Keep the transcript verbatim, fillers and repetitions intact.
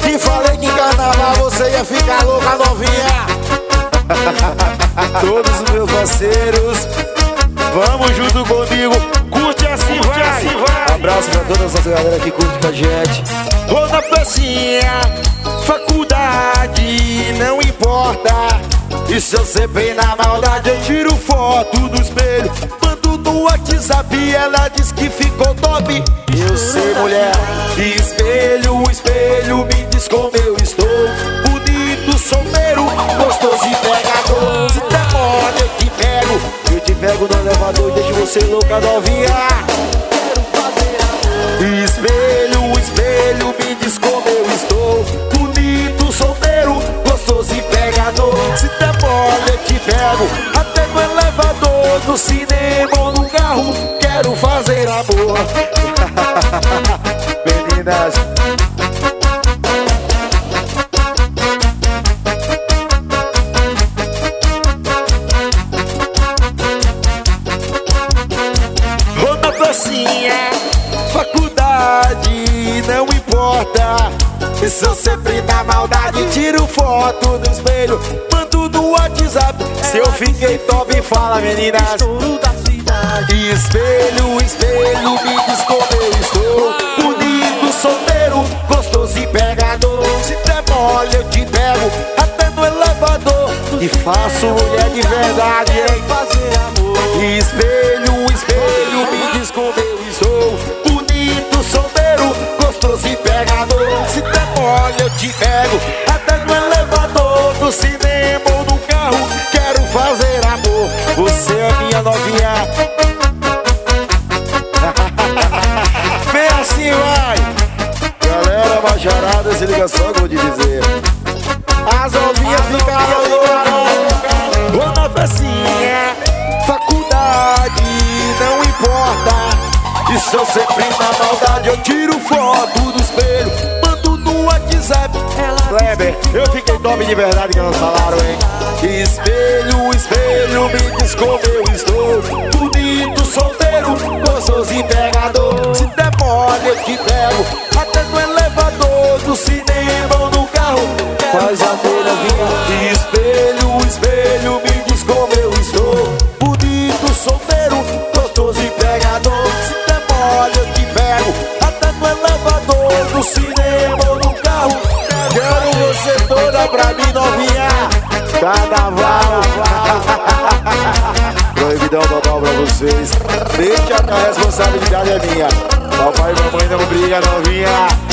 Te falei que em carnaval você ia ficar louca, novinha. Todos os meus parceiros, vamos junto comigo. Curte assim, curte vai. Assim vai. Abraço pra toda essa galera que curte com a gente. Vou na pracinha, faculdade, não importa. E se eu sempre na maldade, eu tiro foto do espelho, mando no WhatsApp, ela diz que ficou top. Eu sei, mulher. Espelho, espelho, me diz como eu estou. Bonito, solteiro, gostoso e pegador. Se demora, eu te pego. Eu te pego no elevador e deixo você louca, novinha. Espelho, espelho, me diz como eu estou. Bonito, solteiro, gostoso e pegador. Se demora, eu te pego. Até no elevador, no cinema ou no carro, quero fazer amor. Meninas, vou na pracinha, faculdade, não importa. E se eu sempre na maldade, tiro foto no espelho, mando no WhatsApp. se eu fiquei top, fala, meninas. Espelho, espelho, me diz como eu estou. Bonito, solteiro, gostoso e pegador. Se der mole, eu te pego até no elevador E faço mulher de verdade, hein? fazer amor. Espelho, espelho, me diz como eu estou. Bonito, solteiro, gostoso e pegador. Se der mole, eu te pego até no elevador, no cinema ou no carro, quero fazer amor. Você é minha novinha. Vem assim, vai. Galera majorada, se liga só que eu vou te dizer. As novinhas ficaram loucas. Vou na pracinha, faculdade, não importa. E se eu sempre na maldade, eu tiro foto do espelho, mando no WhatsApp. Kleber, eu fiquei top de verdade que elas falaram, hein? Espelho, espelho, me diz como eu estou. Bonito, solteiro, gostoso e pegador. Se der mole, eu te pego até no elevador, no cinema ou no carro. Faz amor, novinha. Espelho, espelho, me diz como eu estou. Bonito, solteiro, gostoso e pegador. Se der mole, eu te pego até no elevador, no cinema ou no carro. Quero você toda pra mim, novinha. Carnaval. Proibidão total pra vocês. Deixa que a responsabilidade é minha. Papai e mamãe não briga, novinha.